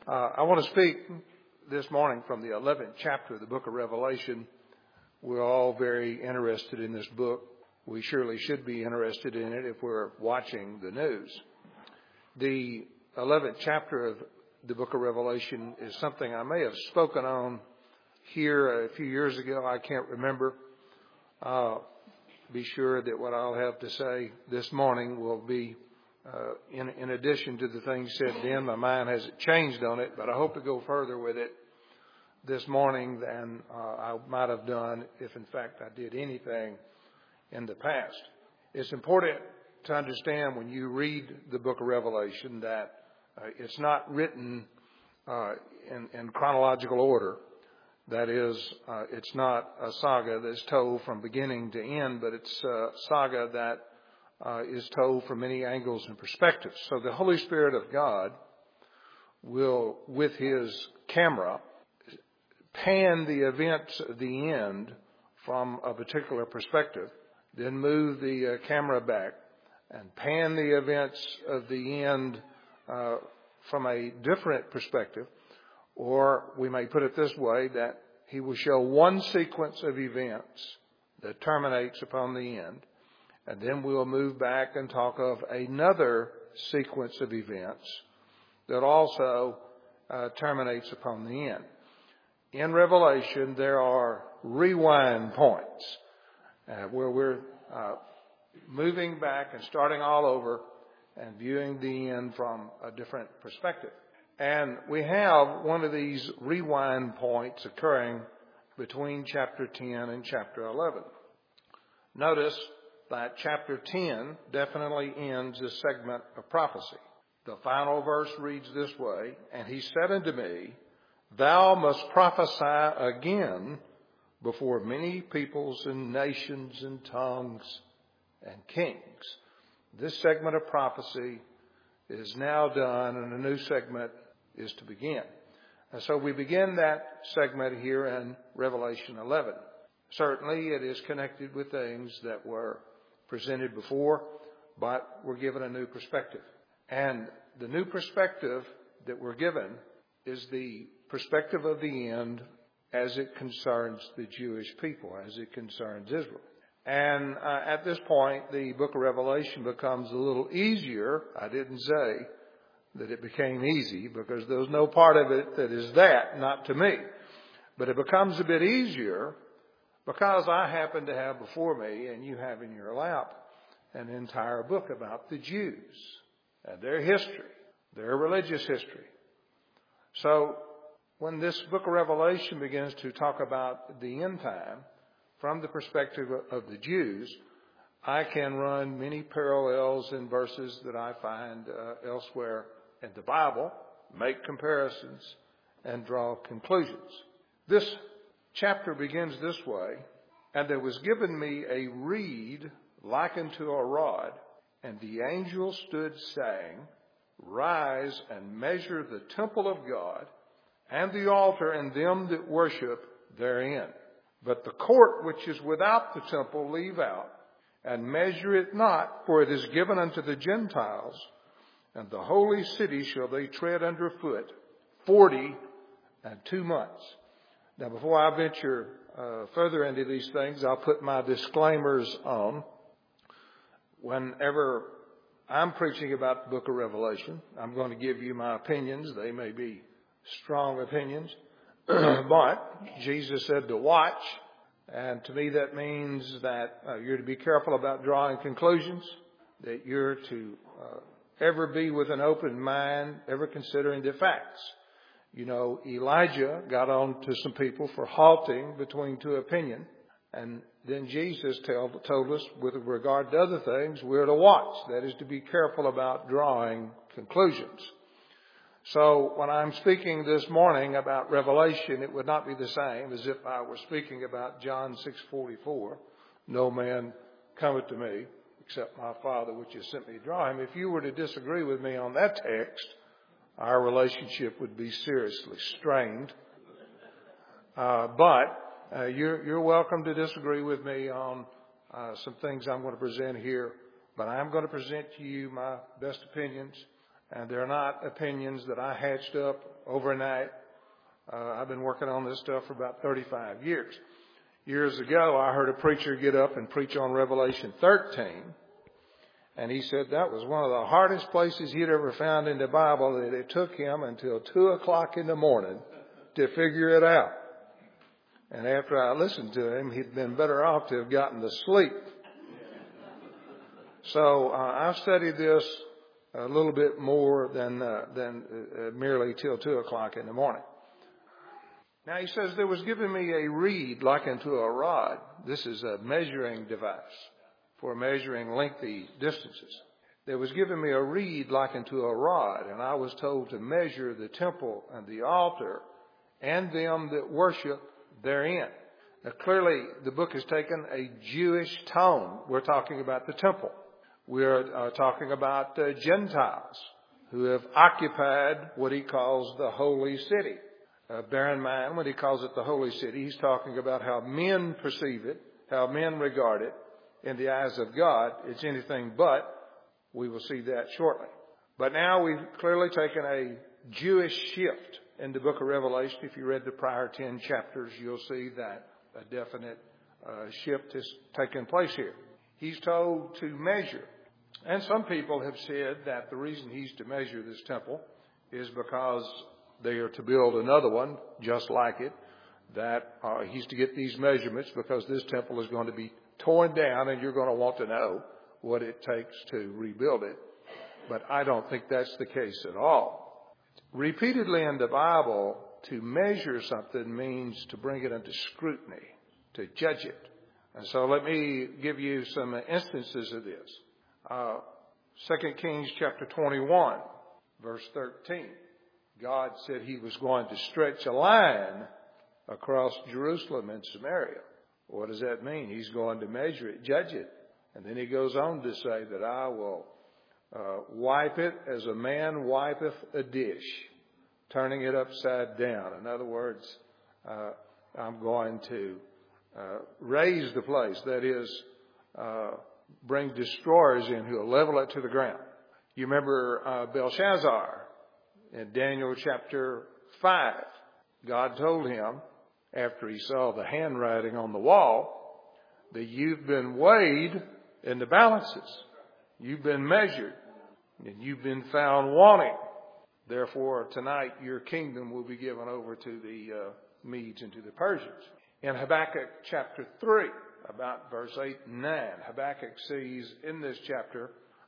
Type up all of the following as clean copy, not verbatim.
I want to speak this morning from the 11th chapter of the book of Revelation. We're all very interested in this book. We surely should be interested in it if we're watching the news. The 11th chapter of the book of Revelation is something I may have spoken on here a few years ago. I can't remember. Be sure that what I'll have to say this morning will be in addition to the things said then. My mind hasn't changed on it, but I hope to go further with it this morning than I might have done if in fact I did anything in the past. It's important to understand when you read the book of Revelation that it's not written in chronological order. That is, it's not a saga that's told from beginning to end, but it's a saga that is told from many angles and perspectives. So the Holy Spirit of God will, with his camera, pan the events of the end from a particular perspective, then move the camera back and pan the events of the end from a different perspective. Or we may put it this way, that he will show one sequence of events that terminates upon the end, and then we'll move back and talk of another sequence of events that also terminates upon the end. In Revelation, there are rewind points where we're moving back and starting all over and viewing the end from a different perspective. And we have one of these rewind points occurring between chapter 10 and chapter 11. Notice that chapter 10 definitely ends this segment of prophecy. The final verse reads this way, "And he said unto me, Thou must prophesy again before many peoples and nations and tongues and kings." This segment of prophecy is now done, and a new segment is to begin. And so we begin that segment here in Revelation 11. Certainly it is connected with things that were presented before, but we're given a new perspective. And the new perspective that we're given is the perspective of the end as it concerns the Jewish people, as it concerns Israel. And at this point, the book of Revelation becomes a little easier. I didn't say that it became easy, because there's no part of it that is that, not to me. But it becomes a bit easier because I happen to have before me, and you have in your lap, an entire book about the Jews and their history, their religious history. So when this book of Revelation begins to talk about the end time from the perspective of the Jews, I can run many parallels in verses that I find elsewhere in the Bible, make comparisons, and draw conclusions. This chapter begins this way: "And there was given me a reed like unto a rod, and the angel stood saying, Rise and measure the temple of God, and the altar, and them that worship therein. But the court which is without the temple leave out, and measure it not, for it is given unto the Gentiles, and the holy city shall they tread under foot 42 months." Now, before I venture further into these things, I'll put my disclaimers on. Whenever I'm preaching about the book of Revelation, I'm going to give you my opinions. They may be strong opinions, but Jesus said to watch. And to me, that means that you're to be careful about drawing conclusions, that you're to ever be with an open mind, ever considering the facts. You know, Elijah got on to some people for halting between two opinions. And then Jesus told us, with regard to other things, we're to watch. That is, to be careful about drawing conclusions. So when I'm speaking this morning about Revelation, it would not be the same as if I were speaking about John 6:44. "No man cometh to me except my Father which has sent me to draw him." If you were to disagree with me on that text, our relationship would be seriously strained. But you're welcome to disagree with me on some things I'm going to present here. But I'm going to present to you my best opinions And they're not opinions that I hatched up overnight. I've been working on this stuff for about 35 years. Years ago, I heard a preacher get up and preach on Revelation 13. And he said that was one of the hardest places he'd ever found in the Bible, that it took him until 2 o'clock in the morning to figure it out. And after I listened to him, he'd been better off to have gotten to sleep. So I've studied this a little bit more than merely till 2 o'clock in the morning. Now he says, there was given me a reed like unto a rod. This is a measuring device for measuring lengthy distances. There was given me a reed like unto a rod, and I was told to measure the temple and the altar and them that worship therein. Now clearly the book has taken a Jewish tone. We're talking about the temple. We're talking about Gentiles who have occupied what he calls the holy city. Bear in mind, when he calls it the holy city, he's talking about how men perceive it, how men regard it. In the eyes of God, it's anything but. We will see that shortly. But now we've clearly taken a Jewish shift in the book of Revelation. If you read the prior 10 chapters, you'll see that a definite shift has taken place here. He's told to measure. And some people have said that the reason he's to measure this temple is because they are to build another one just like it, that he's to get these measurements because this temple is going to be torn down and you're going to want to know what it takes to rebuild it. But I don't think that's the case at all. Repeatedly in the Bible, to measure something means to bring it under scrutiny, to judge it. And so let me give you some instances of this. 2 Kings chapter 21, verse 13. God said he was going to stretch a line across Jerusalem and Samaria. What does that mean? He's going to measure it, judge it. And then he goes on to say that I will wipe it as a man wipeth a dish, turning it upside down. In other words, I'm going to raise the place. That is, bring destroyers in who will level it to the ground. You remember Belshazzar in Daniel chapter 5. God told him, after he saw the handwriting on the wall, that you've been weighed in the balances. You've been measured, and you've been found wanting. Therefore, tonight your kingdom will be given over to the Medes and to the Persians. In Habakkuk chapter 3, about verse 8 and 9, Habakkuk sees in this chapter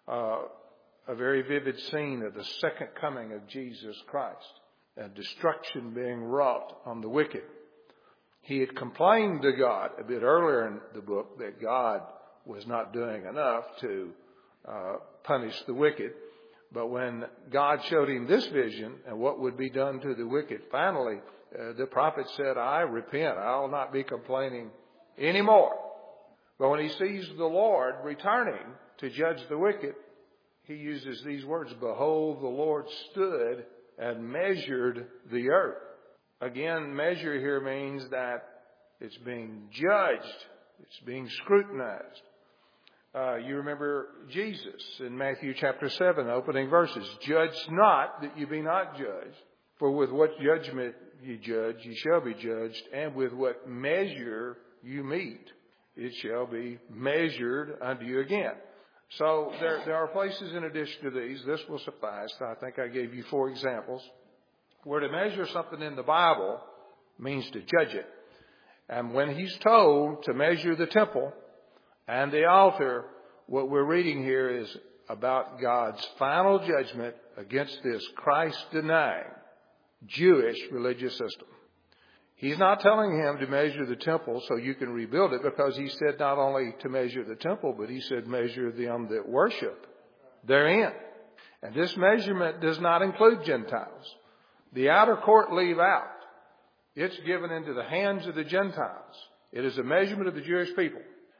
a very vivid scene of the second coming of Jesus Christ, and destruction being wrought on the wicked. He had complained to God a bit earlier in the book that God was not doing enough to punish the wicked. But when God showed him this vision and what would be done to the wicked, finally the prophet said, I repent. I'll not be complaining anymore. But when he sees the Lord returning to judge the wicked, he uses these words, behold, the Lord stood and measured the earth. Again, measure here means that it's being judged. It's being scrutinized. You remember Jesus in Matthew chapter 7, opening verses. Judge not that you be not judged. For with what judgment you judge, you shall be judged. And with what measure you mete, it shall be measured unto you again. So there are places in addition to these. This will suffice. I think I gave you 4 examples. Where to measure something in the Bible means to judge it. And when he's told to measure the temple and the altar, what we're reading here is about God's final judgment against this Christ-denying Jewish religious system. He's not telling him to measure the temple so you can rebuild it, because he said not only to measure the temple, but he said measure them that worship therein. And this measurement does not include Gentiles. The outer court leave out. It's given into the hands of the Gentiles. It is a measurement of the Jewish people.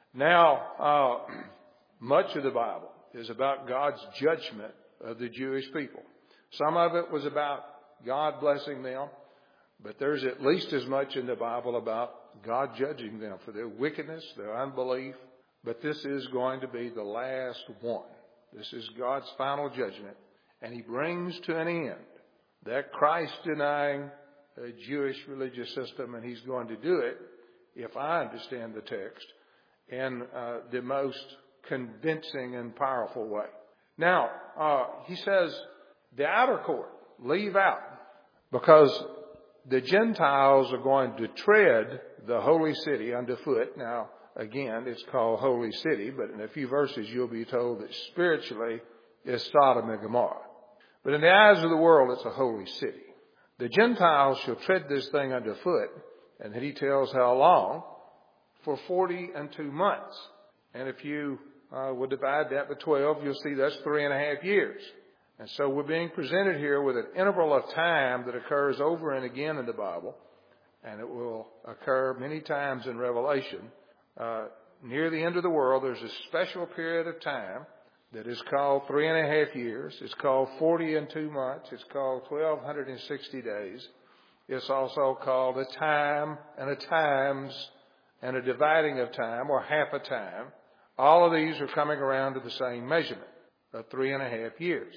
Now, much of the Bible is about God's judgment of the Jewish people. Some of it was about God blessing them, but there's at least as much in the Bible about God judging them for their wickedness, their unbelief. But this is going to be the last one. This is God's final judgment. and he brings to an end that Christ-denying Jewish religious system, and he's going to do it, if I understand the text, in the most convincing and powerful way. Now, he says the outer court, leave out, because the Gentiles are going to tread the holy city underfoot. Now, again, it's called Holy City, but in a few verses you'll be told that spiritually it's Sodom and Gomorrah. But in the eyes of the world, it's a holy city. The Gentiles shall tread this thing underfoot, and then he tells how long? For 42 months. And if you would divide that by 12, you'll see that's 3.5 years. And so we're being presented here with an interval of time that occurs over and again in the Bible, and it will occur many times in Revelation. Near the end of the world, there's a special period of time that is called 3.5 years. It's called 42 months. It's called 1,260 days. It's also called a time and a times and a dividing of time, or half a time. All of these are coming around to the same measurement of 3.5 years.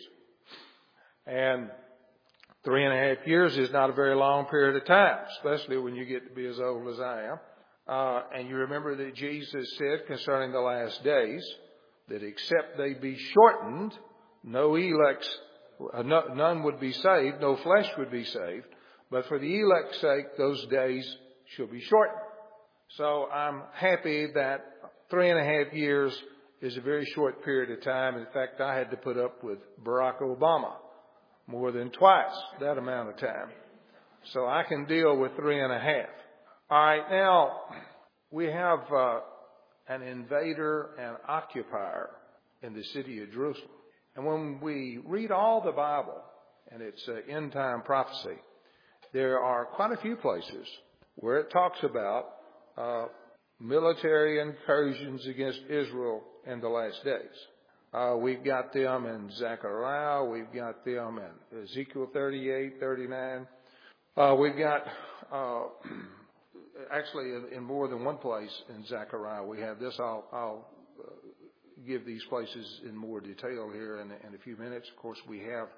And 3.5 years is not a very long period of time, especially when you get to be as old as I am. And you remember that Jesus said concerning the last days that except they be shortened, no elects, none would be saved, no flesh would be saved. But for the elect's sake, those days shall be shortened. So I'm happy that 3.5 years is a very short period of time. In fact, I had to put up with Barack Obama more than twice that amount of time. So I can deal with 3.5. All right, now we have an invader and occupier in the city of Jerusalem. And when we read all the Bible, and it's end time prophecy, there are quite a few places where it talks about military incursions against Israel in the last days. We've got them in Zechariah. We've got them in Ezekiel 38, 39. We've got, actually in more than one place in Zechariah we have this. I'll give these places in more detail here in a few minutes. Of course, we have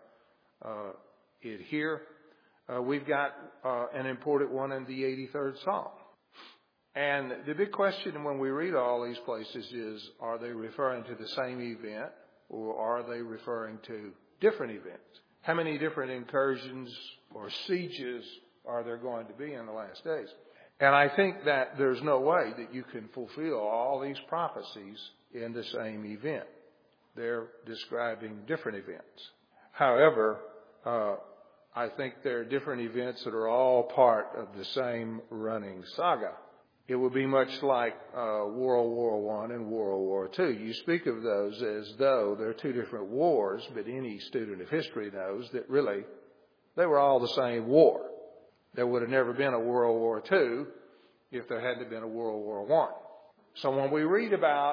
it here. We've got an important one in the 83rd Psalm. And the big question when we read all these places is, are they referring to the same event, or are they referring to different events? How many different incursions or sieges are there going to be in the last days? And I think that there's no way that you can fulfill all these prophecies in the same event. They're describing different events. However, I think there are different events that are all part of the same running saga. It would be much like World War I and World War II. You speak of those as though they're two different wars, but any student of history knows that really they were all the same war. There would have never been a World War II if there hadn't been a World War I. So when we read about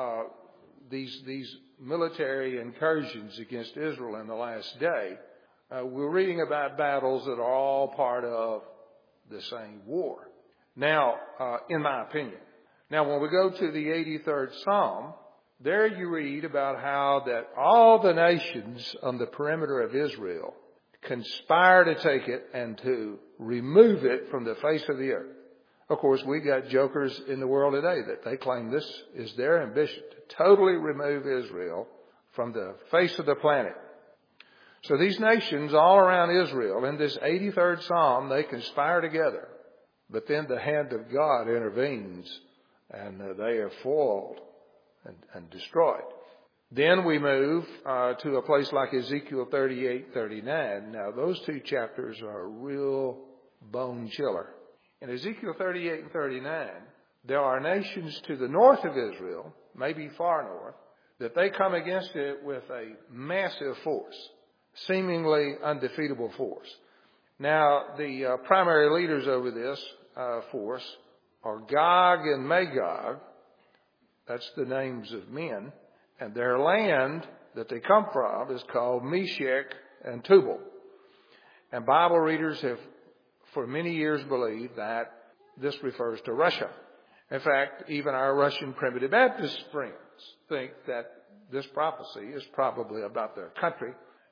these military incursions against Israel in the last day, we're reading about battles that are all part of the same war. Now, in my opinion. Now, when we go to the 83rd Psalm, there you read about how that all the nations on the perimeter of Israel conspire to take it and to remove it from the face of the earth. Of course, we got jokers in the world today that they claim this is their ambition, to totally remove Israel from the face of the planet. So these nations all around Israel, in this 83rd Psalm, they conspire together. But then the hand of God intervenes, and they are foiled and destroyed. Then we move to a place like Ezekiel 38, 39. Now, those two chapters are a real bone chiller. In Ezekiel 38 and 39, there are nations to the north of Israel, maybe far north, that they come against it with a massive force, seemingly undefeatable force. Now, the primary leaders over this force are Gog and Magog. That's the names of men. And their land that they come from is called Meshech and Tubal. And Bible readers have for many years believed that this refers to Russia. In fact, even our Russian Primitive Baptist friends think that this prophecy is probably about their country.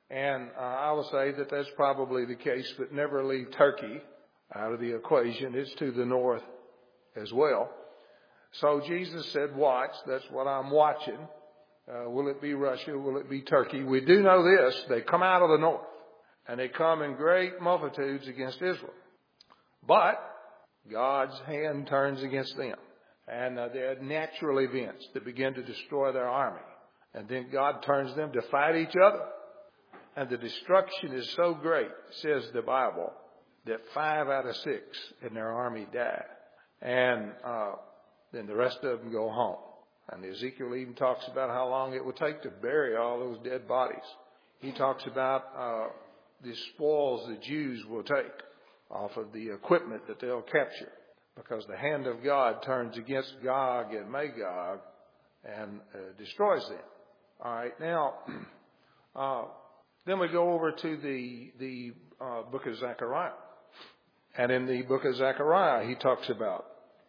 And I will say that that's probably the case, but never leave Turkey out of the equation. It's to the north as well. So Jesus said, watch. That's what I'm watching. Will it be Russia? Will it be Turkey? We do know this. They come out of the north, and they come in great multitudes against Israel. But God's hand turns against them. And there are natural events that begin to destroy their army. And then God turns them to fight each other. And the destruction is so great, says the Bible, that 5 out of 6 in their army die. And then the rest of them go home. And Ezekiel even talks about how long it will take to bury all those dead bodies. He talks about the spoils the Jews will take off of the equipment that they'll capture, because the hand of God turns against Gog and Magog and destroys them. All right, now, then we go over to the book of Zechariah. And in the book of Zechariah, he talks about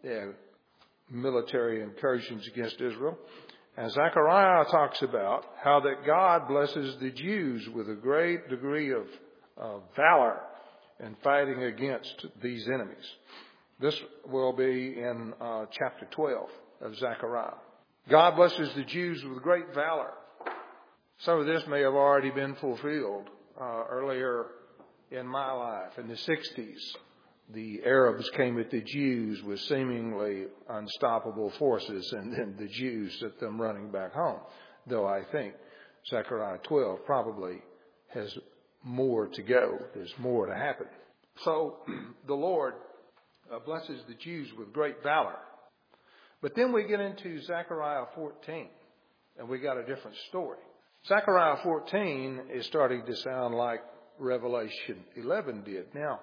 military incursions against Israel. And Zechariah talks about how that God blesses the Jews with a great degree of valor in fighting against these enemies. This will be in chapter 12 of Zechariah. God blesses the Jews with great valor. Some of this may have already been fulfilled earlier in my life. In the 60s, the Arabs came at the Jews with seemingly unstoppable forces, and then the Jews sent them running back home. Though I think Zechariah 12 probably has more to go. There's more to happen. So the Lord blesses the Jews with great valor. But then we get into Zechariah 14, and we got a different story. Zechariah 14 is starting to sound like Revelation 11 did. Now,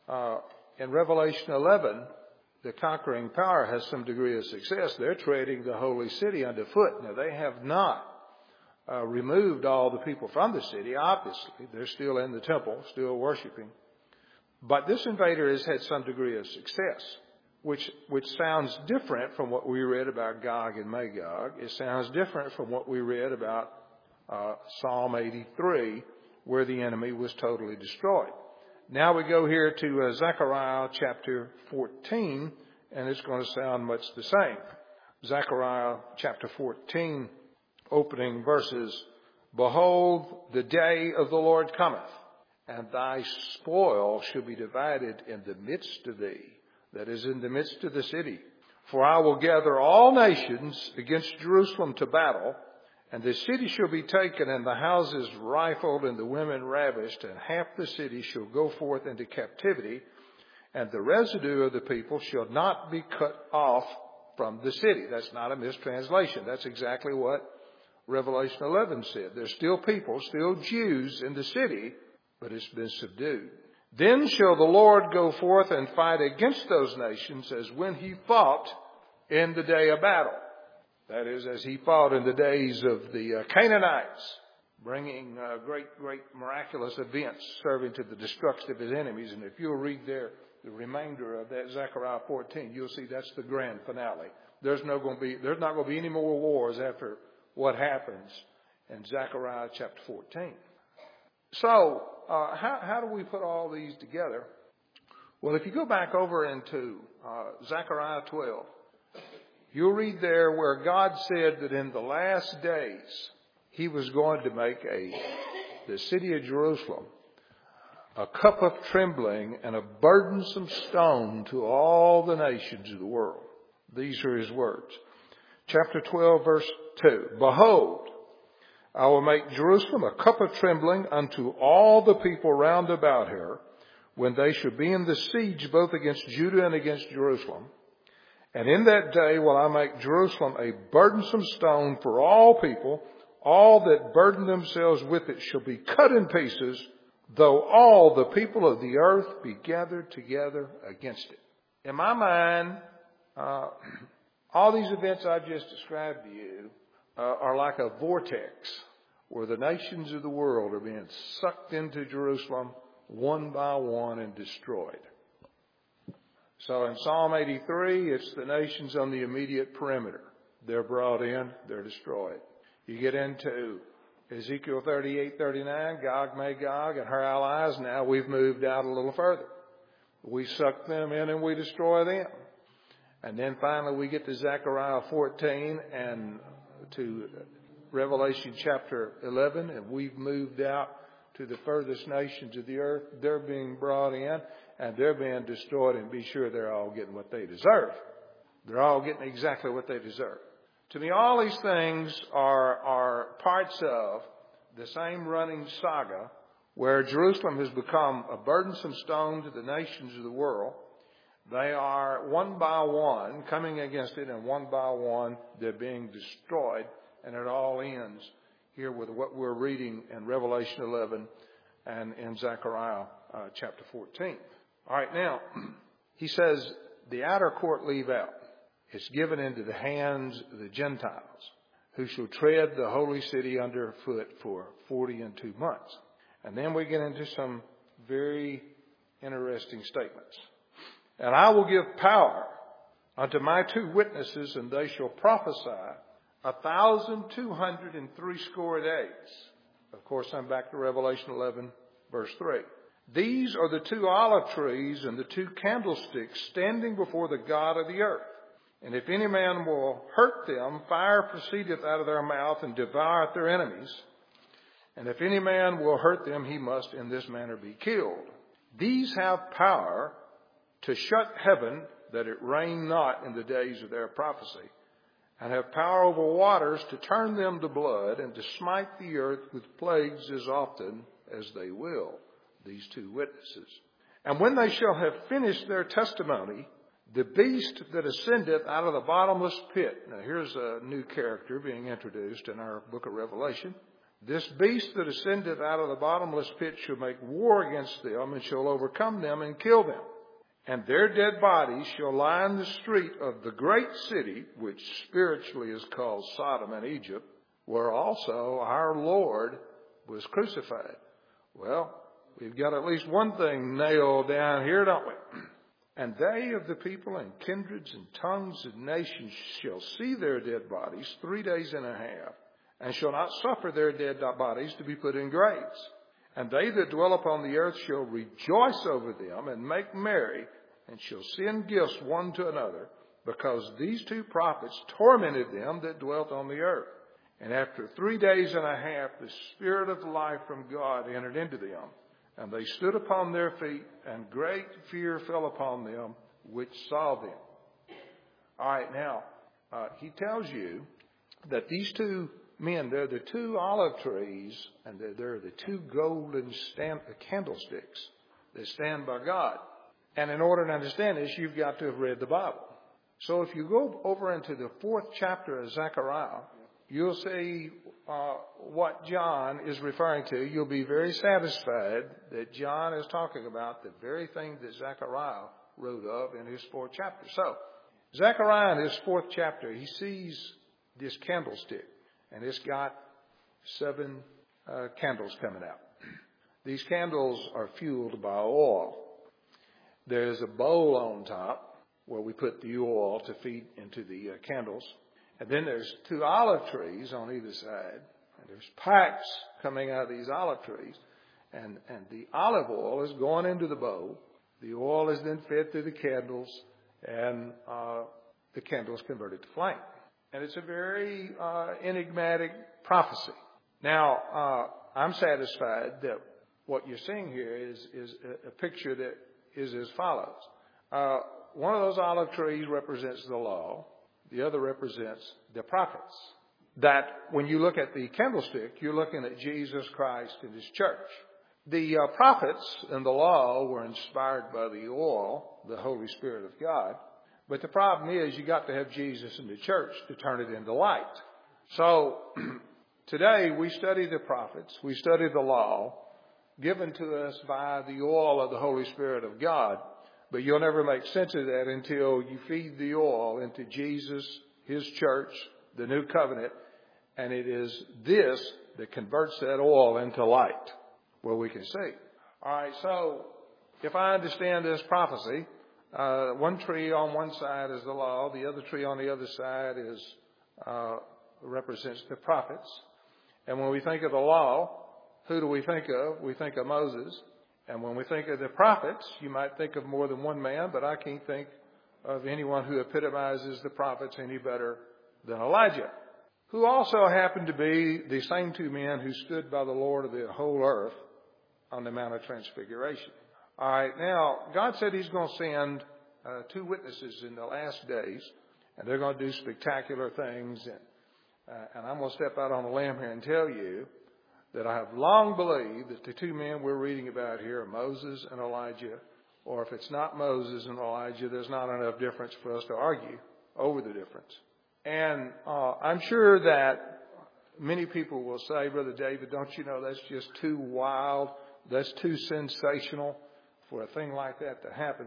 in Revelation 11, the conquering power has some degree of success. They're treading the holy city underfoot. Now, they have not removed all the people from the city, obviously. They're still in the temple, still worshiping. But this invader has had some degree of success, which sounds different from what we read about Gog and Magog. It sounds different from what we read about Psalm 83, where the enemy was totally destroyed. Now we go here to Zechariah chapter 14, and it's going to sound much the same. Zechariah chapter 14, opening verses. Behold, the day of the Lord cometh, and thy spoil shall be divided in the midst of thee, that is, in the midst of the city. For I will gather all nations against Jerusalem to battle, and the city shall be taken, and the houses rifled, and the women ravished, and half the city shall go forth into captivity, and the residue of the people shall not be cut off from the city. That's not a mistranslation. That's exactly what Revelation 11 said. There's still people, still Jews in the city, but it's been subdued. Then shall the Lord go forth and fight against those nations as when he fought in the day of battle. That is, as he fought in the days of the Canaanites, bringing great miraculous events, serving to the destruction of his enemies. And if you'll read there the remainder of that Zechariah 14, you'll see that's the grand finale. There's not going to be any more wars after what happens in Zechariah chapter 14. So, how do we put all these together? Well, if you go back over into Zechariah 12, you'll read there where God said that in the last days he was going to make the city of Jerusalem a cup of trembling and a burdensome stone to all the nations of the world. These are his words. Chapter 12, verse 2. Behold, I will make Jerusalem a cup of trembling unto all the people round about her, when they shall be in the siege both against Judah and against Jerusalem. And in that day will I make Jerusalem a burdensome stone for all people. All that burden themselves with it shall be cut in pieces, though all the people of the earth be gathered together against it. In my mind, all these events I've just described to you are like a vortex where the nations of the world are being sucked into Jerusalem one by one and destroyed. So in Psalm 83, it's the nations on the immediate perimeter. They're brought in, they're destroyed. You get into Ezekiel 38:39, Gog, Magog, and her allies. Now we've moved out a little further. We suck them in and we destroy them. And then finally we get to Zechariah 14 and to Revelation chapter 11, and we've moved out to the furthest nations of the earth. They're being brought in and they're being destroyed, and be sure they're all getting what they deserve. They're all getting exactly what they deserve. To me, all these things are parts of the same running saga where Jerusalem has become a burdensome stone to the nations of the world. They are one by one coming against it, and one by one they're being destroyed. And it all ends here with what we're reading in Revelation 11 and in Zechariah chapter 14. All right, now, he says the outer court leave out. It's given into the hands of the Gentiles, who shall tread the holy city underfoot for 42 months. And then we get into some very interesting statements. And I will give power unto my 2 witnesses, and they shall prophesy 1,260 days. Of course, I'm back to Revelation 11, verse 3. These are the 2 olive trees and the 2 candlesticks standing before the God of the earth. And if any man will hurt them, fire proceedeth out of their mouth and devoureth their enemies. And if any man will hurt them, he must in this manner be killed. These have power to shut heaven, that it rain not in the days of their prophecy, and have power over waters to turn them to blood, and to smite the earth with plagues as often as they will. These 2 witnesses. And when they shall have finished their testimony, the beast that ascendeth out of the bottomless pit. Now here's a new character being introduced in our book of Revelation. This beast that ascendeth out of the bottomless pit shall make war against them, and shall overcome them and kill them. And their dead bodies shall lie in the street of the great city, which spiritually is called Sodom and Egypt, where also our Lord was crucified. Well, we've got at least one thing nailed down here, don't we? And they of the people and kindreds and tongues and nations shall see their dead bodies 3 days and a half, and shall not suffer their dead bodies to be put in graves. And they that dwell upon the earth shall rejoice over them and make merry, and shall send gifts one to another, because these 2 prophets tormented them that dwelt on the earth. And after 3 days and a half, the Spirit of life from God entered into them. And they stood upon their feet, and great fear fell upon them which saw them. All right, now, he tells you that these 2 men, they're the 2 olive trees, and they're the 2 golden candlesticks that stand by God. And in order to understand this, you've got to have read the Bible. So if you go over into the 4th chapter of Zechariah, you'll see what John is referring to. You'll be very satisfied that John is talking about the very thing that Zechariah wrote of in his 4th chapter. So, Zechariah in his 4th chapter, he sees this candlestick, and it's got 7 candles coming out. These candles are fueled by oil. There's a bowl on top where we put the oil to feed into the candles. And then there's 2 olive trees on either side. And there's pipes coming out of these olive trees. And the olive oil is going into the bowl. The oil is then fed through the candles. And the candles converted to flame. And it's a very enigmatic prophecy. Now, I'm satisfied that what you're seeing here is a picture that is as follows. One of those olive trees represents the law. The other represents the prophets. That when you look at the candlestick, you're looking at Jesus Christ and His church. The prophets and the law were inspired by the oil, the Holy Spirit of God. But the problem is you got to have Jesus and the church to turn it into light. So today we study the prophets. We study the law given to us by the oil of the Holy Spirit of God. But you'll never make sense of that until you feed the oil into Jesus, His church, the new covenant. And it is this that converts that oil into light, where we can see. All right, so if I understand this prophecy, one tree on one side is the law. The other tree on the other side represents the prophets. And when we think of the law, who do we think of? We think of Moses. And when we think of the prophets, you might think of more than one man, but I can't think of anyone who epitomizes the prophets any better than Elijah, who also happened to be the same two men who stood by the Lord of the whole earth on the Mount of Transfiguration. All right, now, God said he's going to send two witnesses in the last days, and they're going to do spectacular things. And I'm going to step out on a limb here and tell you that I have long believed that the two men we're reading about here are Moses and Elijah, or if it's not Moses and Elijah, there's not enough difference for us to argue over the difference. And I'm sure that many people will say, Brother David, don't you know that's just too wild, that's too sensational for a thing like that to happen.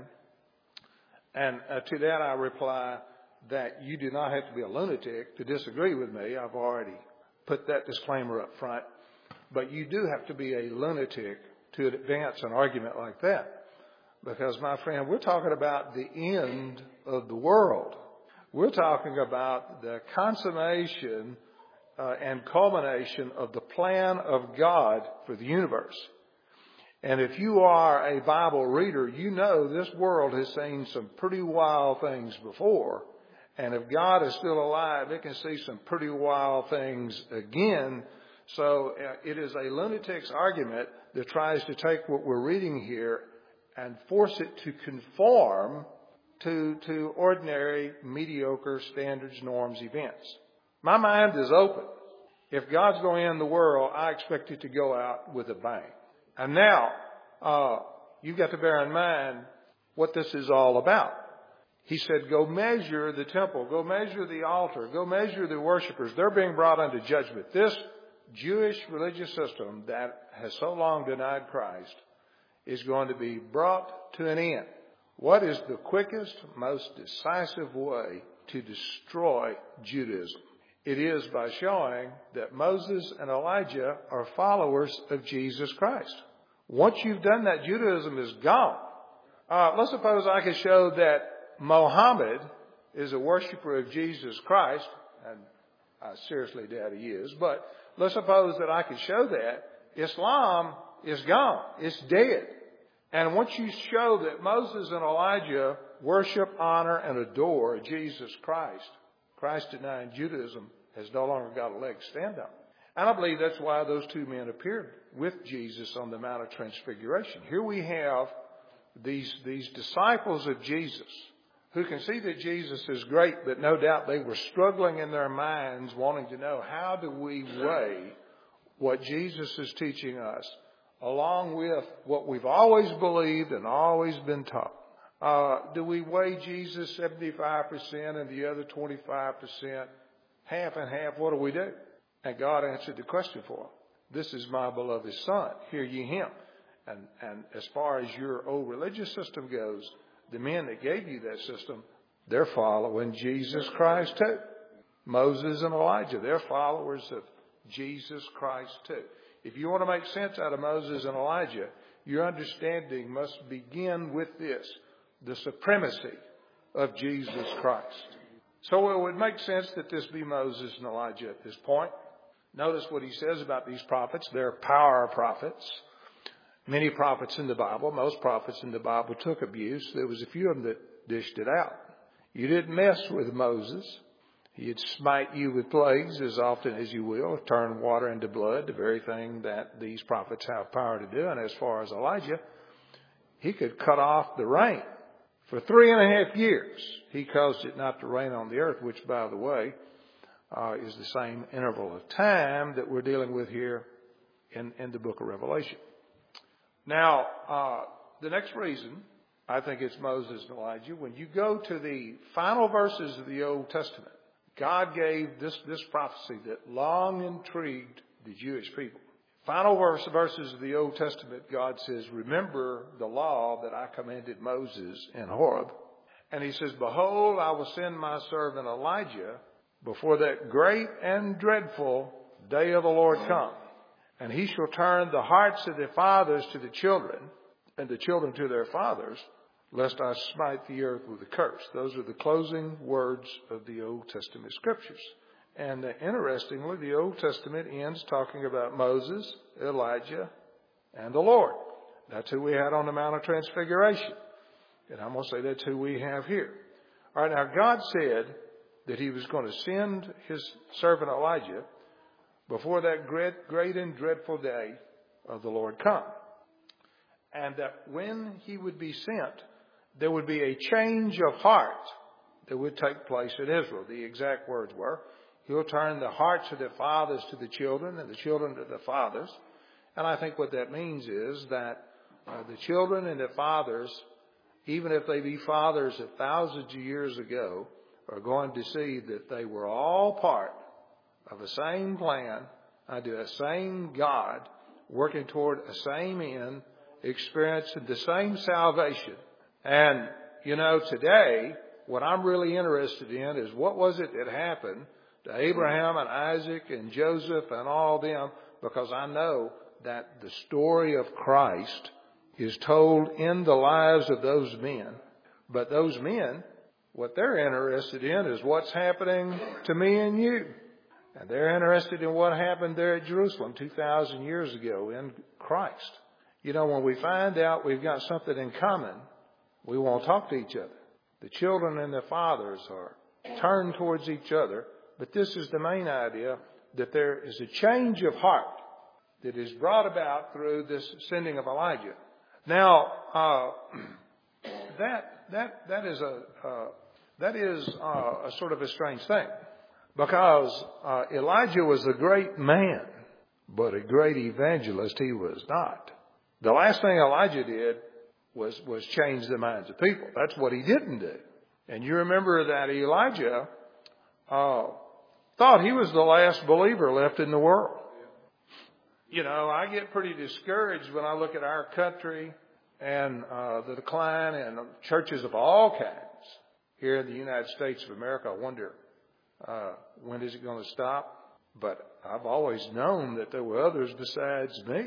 And to that I reply that you do not have to be a lunatic to disagree with me. I've already put that disclaimer up front. But you do have to be a lunatic to advance an argument like that. Because, my friend, we're talking about the end of the world. We're talking about the consummation and culmination of the plan of God for the universe. And if you are a Bible reader, you know this world has seen some pretty wild things before. And if God is still alive, it can see some pretty wild things again. So it is a lunatic's argument that tries to take what we're reading here and force it to conform to ordinary, mediocre standards, norms, events. My mind is open. If God's going to end the world, I expect it to go out with a bang. And now, you've got to bear in mind what this is all about. He said, go measure the temple, go measure the altar, go measure the worshipers. They're being brought under judgment. This Jewish religious system that has so long denied Christ is going to be brought to an end. What is the quickest, most decisive way to destroy Judaism? It is by showing that Moses and Elijah are followers of Jesus Christ. Once you've done that, Judaism is gone. Let's suppose I could show that Mohammed is a worshiper of Jesus Christ, and I seriously doubt he is, but let's suppose that I could show that. Islam is gone. It's dead. And once you show that Moses and Elijah worship, honor, and adore Jesus Christ, Christ-denying Judaism has no longer got a leg to stand on. And I believe that's why those two men appeared with Jesus on the Mount of Transfiguration. Here we have these disciples of Jesus who can see that Jesus is great, but no doubt they were struggling in their minds wanting to know, how do we weigh what Jesus is teaching us along with what we've always believed and always been taught? Do we weigh Jesus 75% and the other 25%, half and half? What do we do? And God answered the question for them. This is my beloved Son. Hear ye him. And as far as your old religious system goes, the men that gave you that system, they're following Jesus Christ too. Moses and Elijah, they're followers of Jesus Christ too. If you want to make sense out of Moses and Elijah, your understanding must begin with this, the supremacy of Jesus Christ. So it would make sense that this be Moses and Elijah at this point. Notice what he says about these prophets. They're power prophets. Many prophets in the Bible, most prophets in the Bible took abuse. There was a few of them that dished it out. You didn't mess with Moses. He'd smite you with plagues as often as you will, turn water into blood, the very thing that these prophets have power to do. And as far as Elijah, he could cut off the rain. For 3.5 years, he caused it not to rain on the earth, which, by the way, is the same interval of time that we're dealing with here in the book of Revelation. Now, the next reason I think it's Moses and Elijah, when you go to the final verses of the Old Testament, God gave this prophecy that long intrigued the Jewish people. Final verses of the Old Testament, God says, remember the law that I commanded Moses in Horeb. And he says, behold, I will send my servant Elijah before that great and dreadful day of the Lord come. And he shall turn the hearts of the fathers to the children, and the children to their fathers, lest I smite the earth with a curse. Those are the closing words of the Old Testament scriptures. And interestingly, the Old Testament ends talking about Moses, Elijah, and the Lord. That's who we had on the Mount of Transfiguration. And I'm going to say that's who we have here. All right, now God said that he was going to send his servant Elijah before that great and dreadful day of the Lord come. And that when he would be sent, there would be a change of heart that would take place in Israel. The exact words were, he'll turn the hearts of the fathers to the children and the children to the fathers. And I think what that means is that the children and the fathers, even if they be fathers of thousands of years ago, are going to see that they were all part of the same plan, unto a same God, working toward a same end, experiencing the same salvation. And, today, what I'm really interested in is what was it that happened to Abraham and Isaac and Joseph and all them, because I know that the story of Christ is told in the lives of those men. But those men, what they're interested in is what's happening to me and you. And they're interested in what happened there at Jerusalem 2,000 years ago in Christ. When we find out we've got something in common, we won't talk to each other. The children and the fathers are turned towards each other. But this is the main idea, that there is a change of heart that is brought about through this sending of Elijah. Now, that is a sort of a strange thing, because Elijah was a great man, but a great evangelist he was not. The last thing Elijah did was change the minds of people. That's what he didn't do. And you remember that Elijah thought he was the last believer left in the world. I get pretty discouraged when I look at our country and the decline in churches of all kinds here in the United States of America. I wonder, when is it going to stop? But I've always known that there were others besides me.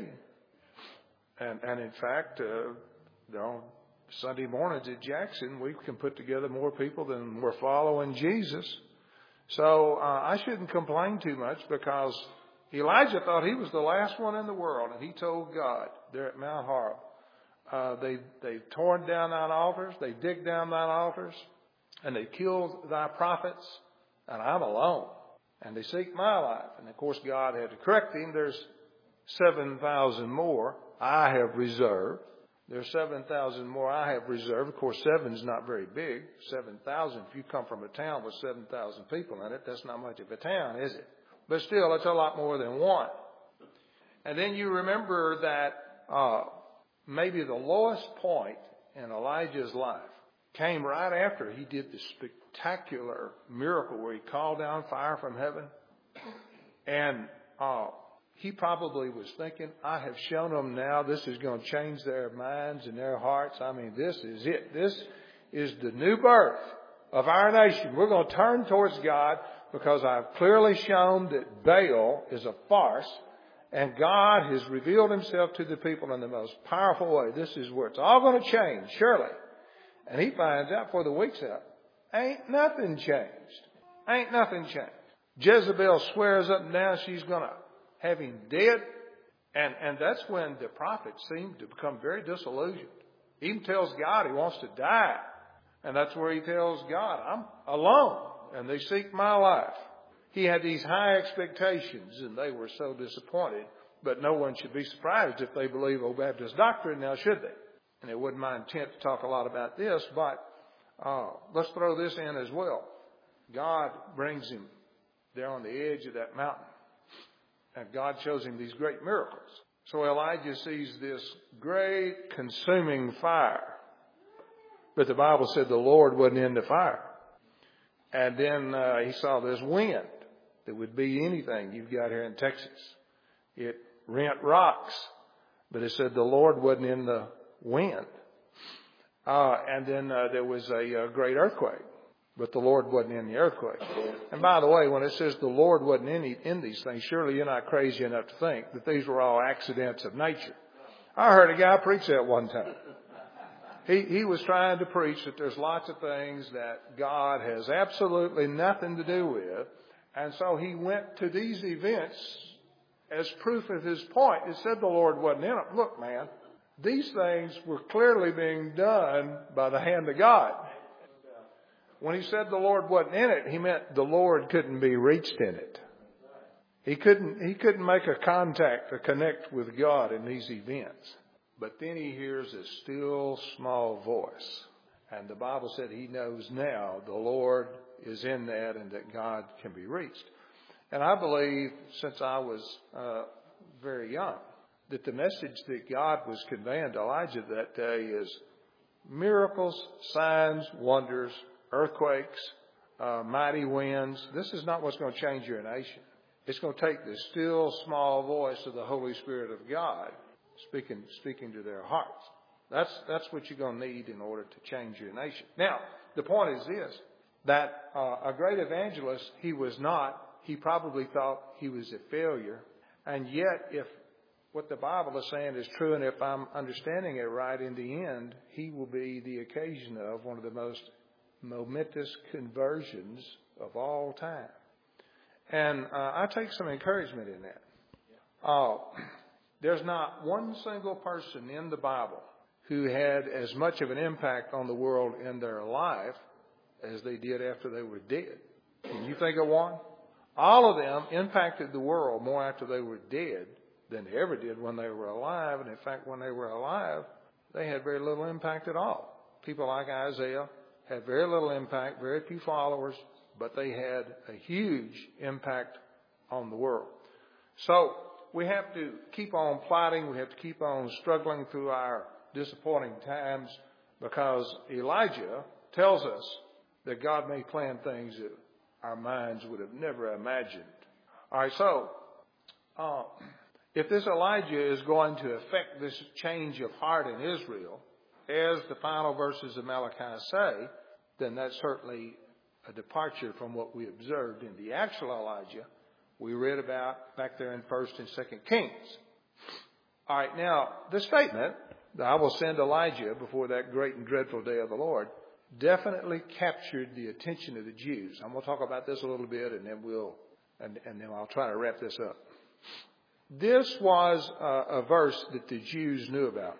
And in fact, on Sunday mornings at Jackson, we can put together more people than we're following Jesus. So I shouldn't complain too much, because Elijah thought he was the last one in the world, and he told God there at Mount Horeb, they've torn down thine altars, they dig down thine altars, and they killed thy prophets, and I'm alone, and they seek my life. And of course God had to correct him. There's 7,000 more I have reserved. There's 7,000 more I have reserved. Of course, 7 is not very big. 7,000, if you come from a town with 7,000 people in it, that's not much of a town, is it? But still, it's a lot more than one. And then you remember that maybe the lowest point in Elijah's life came right after he did the spectacular miracle where he called down fire from heaven. And he probably was thinking, I have shown them now, this is going to change their minds and their hearts. I mean, this is it. This is the new birth of our nation. We're going to turn towards God, because I've clearly shown that Baal is a farce, and God has revealed himself to the people in the most powerful way. This is where it's all going to change, surely. And he finds out before the week's out, ain't nothing changed. Ain't nothing changed. Jezebel swears up and down she's going to have him dead. And that's when the prophet seemed to become very disillusioned. He even tells God he wants to die. And that's where he tells God, I'm alone, and they seek my life. He had these high expectations, and they were so disappointed. But no one should be surprised if they believe Old Baptist doctrine, now should they? And it wasn't my intent to talk a lot about this, but let's throw this in as well. God brings him there on the edge of that mountain, and God shows him these great miracles. So Elijah sees this great consuming fire. But the Bible said the Lord wasn't in the fire. And then he saw this wind that would beat anything you've got here in Texas. It rent rocks. But it said the Lord wasn't in the wind. And then there was a great earthquake. But the Lord wasn't in the earthquake. And by the way, when it says the Lord wasn't in these things, surely you're not crazy enough to think that these were all accidents of nature. I heard a guy preach that one time. He was trying to preach that there's lots of things that God has absolutely nothing to do with, And so he went to these events as proof of his point. It said the Lord wasn't in it. Look, man, these things were clearly being done by the hand of God. When he said the Lord wasn't in it, he meant the Lord couldn't be reached in it. He couldn't make a contact, a connect with God in these events. But then he hears a still small voice. And the Bible said he knows now the Lord is in that and that God can be reached. And I believe, since I was very young, that the message that God was conveying to Elijah that day is miracles, signs, wonders, earthquakes, mighty winds. This is not what's going to change your nation. It's going to take the still small voice of the Holy Spirit of God speaking to their hearts. That's what you're going to need in order to change your nation. Now, the point is this, that a great evangelist, he was not. He probably thought he was a failure. And yet, if what the Bible is saying is true, and if I'm understanding it right, in the end, he will be the occasion of one of the most momentous conversions of all time. And I take some encouragement in that. There's not one single person in the Bible who had as much of an impact on the world in their life as they did after they were dead. Can you think of one? All of them impacted the world more after they were dead than they ever did when they were alive. And in fact, when they were alive, they had very little impact at all. People like Isaiah had very little impact, very few followers, but they had a huge impact on the world. So we have to keep on plotting. We have to keep on struggling through our disappointing times, because Elijah tells us that God may plan things that our minds would have never imagined. All right, so if this Elijah is going to affect this change of heart in Israel, as the final verses of Malachi say, then that's certainly a departure from what we observed in the actual Elijah we read about back there in 1st and 2nd Kings. All right, now, the statement that I will send Elijah before that great and dreadful day of the Lord definitely captured the attention of the Jews. I'm going to talk about this a little bit, and then I'll try to wrap this up. This was a verse that the Jews knew about.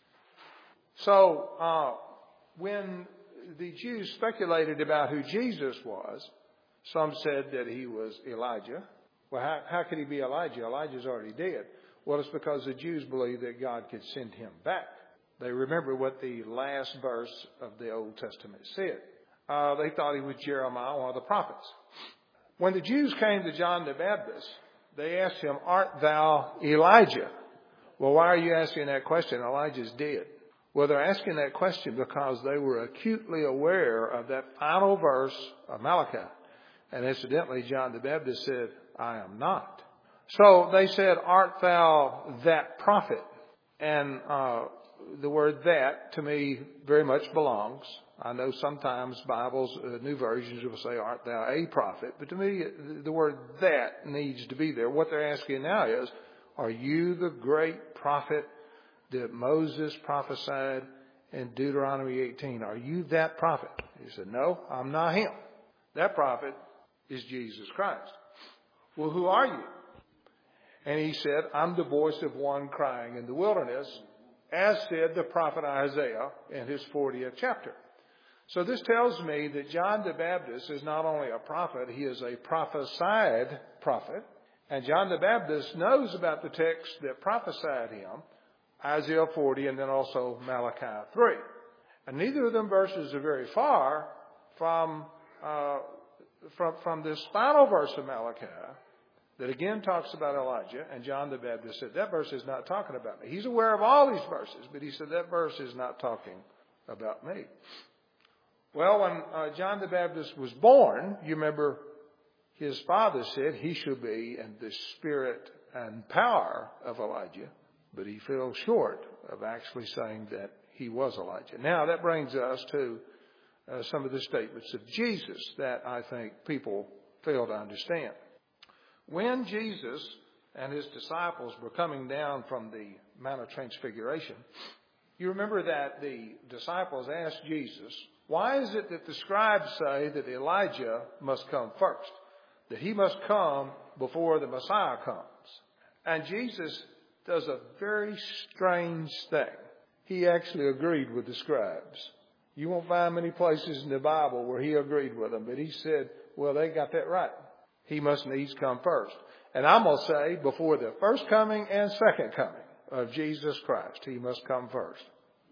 So when the Jews speculated about who Jesus was, some said that he was Elijah. Well, how could he be Elijah? Elijah's already dead. Well, it's because the Jews believed that God could send him back. They remember what the last verse of the Old Testament said. They thought he was Jeremiah, one of the prophets. When the Jews came to John the Baptist, they asked him, "Art thou Elijah?" Well, why are you asking that question? Elijah's dead. Well, they're asking that question because they were acutely aware of that final verse of Malachi. And incidentally, John the Baptist said, "I am not." So they said, "Art thou that prophet?" And the word "that" to me very much belongs. I know sometimes Bibles, new versions will say, "Art thou a prophet?" But to me, the word "that" needs to be there. What they're asking now is, are you the great prophet that Moses prophesied in Deuteronomy 18? Are you that prophet? He said, "No, I'm not him. That prophet is Jesus Christ." Well, who are you? And he said, "I'm the voice of one crying in the wilderness, as said the prophet Isaiah in his 40th chapter." So this tells me that John the Baptist is not only a prophet, he is a prophesied prophet. And John the Baptist knows about the text that prophesied him, Isaiah 40 and then also Malachi 3. And neither of them verses are very far from this final verse of Malachi that again talks about Elijah. And John the Baptist said, that verse is not talking about me. He's aware of all these verses, but he said that verse is not talking about me. Well, when John the Baptist was born, you remember his father said he should be in the spirit and power of Elijah, but he fell short of actually saying that he was Elijah. Now that brings us to some of the statements of Jesus that I think people fail to understand. When Jesus and his disciples were coming down from the Mount of Transfiguration, you remember that the disciples asked Jesus, "Why is it that the scribes say that Elijah must come first?" that he must come before the Messiah comes. And Jesus does a very strange thing. He actually agreed with the scribes. You won't find many places in the Bible where he agreed with them, but he said, well, they got that right. He must needs come first. And I'm going to say before the first coming and second coming of Jesus Christ, he must come first.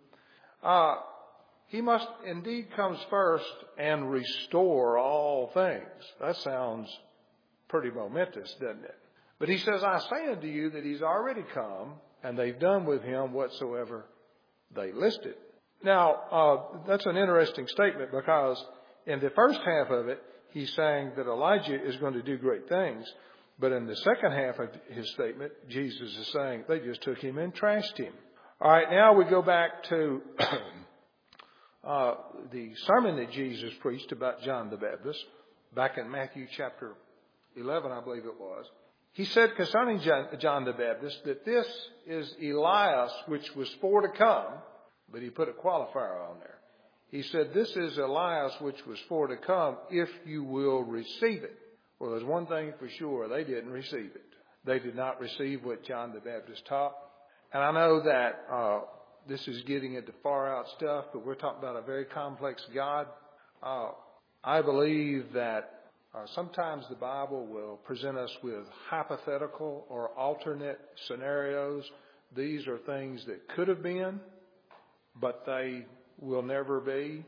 He must indeed comes first and restore all things. That sounds pretty momentous, doesn't it? But he says, I say unto you that he's already come, and they've done with him whatsoever they listed. Now, that's an interesting statement, because in the first half of it, he's saying that Elijah is going to do great things. But in the second half of his statement, Jesus is saying they just took him and trashed him. All right, now we go back to the sermon that Jesus preached about John the Baptist, back in Matthew chapter 11, I believe it was. He said concerning John the Baptist that this is Elias, which was for to come, but he put a qualifier on there. He said, this is Elias, which was for to come, if you will receive it. Well, there's one thing for sure, they didn't receive it. They did not receive what John the Baptist taught. And I know that this is getting into far out stuff, but we're talking about a very complex God. I believe that sometimes the Bible will present us with hypothetical or alternate scenarios. These are things that could have been, but they will never be.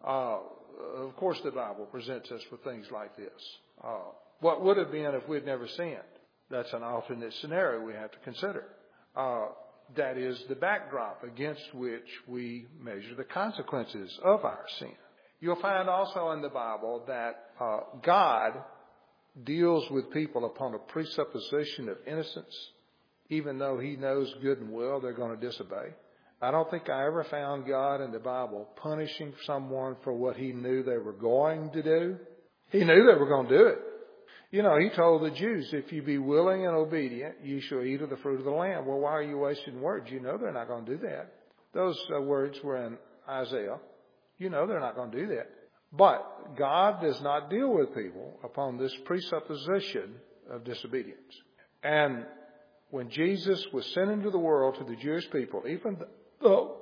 Of course, the Bible presents us with things like this. What would have been if we'd never sinned? That's an alternate scenario we have to consider. That is the backdrop against which we measure the consequences of our sin. You'll find also in the Bible that God deals with people upon a presupposition of innocence, even though he knows good and well they're going to disobey. I don't think I ever found God in the Bible punishing someone for what he knew they were going to do. He knew they were going to do it. You know, he told the Jews, if you be willing and obedient, you shall eat of the fruit of the land. Well, why are you wasting words? You know they're not going to do that. Those words were in Isaiah. You know they're not going to do that. But God does not deal with people upon this presupposition of disobedience. And when Jesus was sent into the world to the Jewish people, even though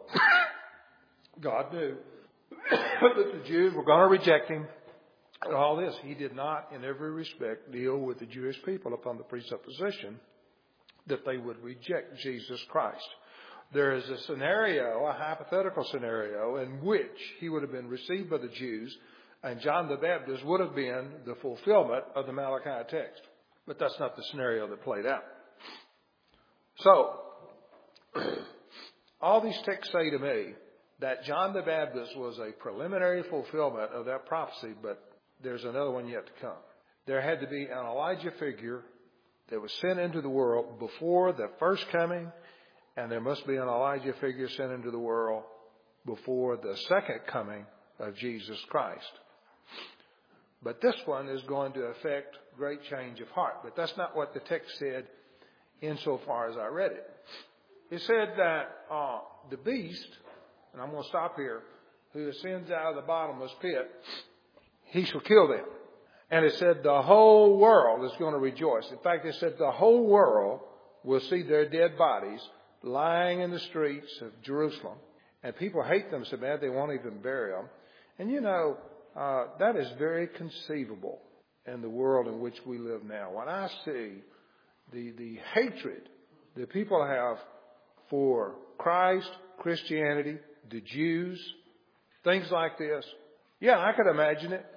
God knew that the Jews were going to reject him, and all this, he did not in every respect deal with the Jewish people upon the presupposition that they would reject Jesus Christ. There is a scenario, a hypothetical scenario, in which he would have been received by the Jews, and John the Baptist would have been the fulfillment of the Malachi text. But that's not the scenario that played out. So, all these texts say to me that John the Baptist was a preliminary fulfillment of that prophecy, but there's another one yet to come. There had to be an Elijah figure that was sent into the world before the first coming, and there must be an Elijah figure sent into the world before the second coming of Jesus Christ. But this one is going to affect great change of heart. But that's not what the text said insofar as I read it. It said that the beast, and I'm going to stop here, who ascends out of the bottomless pit, he shall kill them. And it said the whole world is going to rejoice. In fact, it said the whole world will see their dead bodies lying in the streets of Jerusalem. And people hate them so bad they won't even bury them. And you know, that is very conceivable in the world in which we live now. When I see the hatred that people have for Christ, Christianity, the Jews, things like this, yeah, I could imagine it.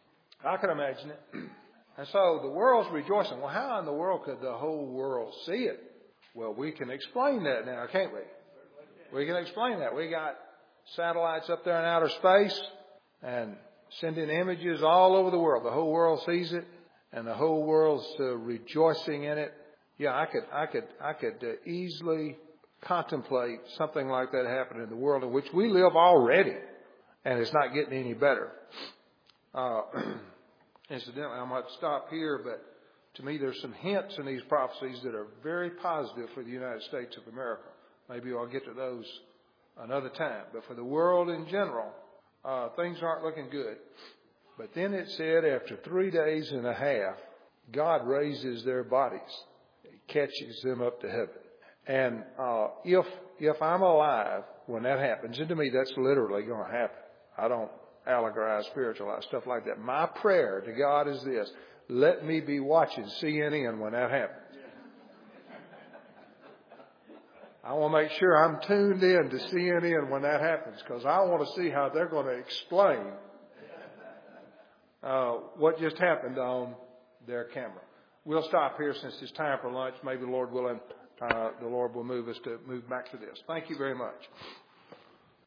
And so the world's rejoicing. Well, how in the world could the whole world see it? Well, we can explain that now, can't we? We can explain that. We got satellites up there in outer space and sending images all over the world. The whole world sees it, and the whole world's rejoicing in it. Yeah, I could easily contemplate something like that happening in the world in which we live already, and it's not getting any better. Incidentally, I might stop here, but to me there's some hints in these prophecies that are very positive for the United States of America. Maybe I'll get to those another time. But for the world in general, things aren't looking good. But then it said after 3 days and a half, God raises their bodies, catches them up to heaven. And if I'm alive when that happens, and to me that's literally going to happen. I don't allegorize, spiritualize, stuff like that. My prayer to God is this: let me be watching CNN when that happens. I want to make sure I'm tuned in to CNN when that happens, because I want to see how they're going to explain what just happened on their camera. We'll stop here since it's time for lunch. Maybe, Lord willing, the Lord will move us to move back to this. Thank you very much.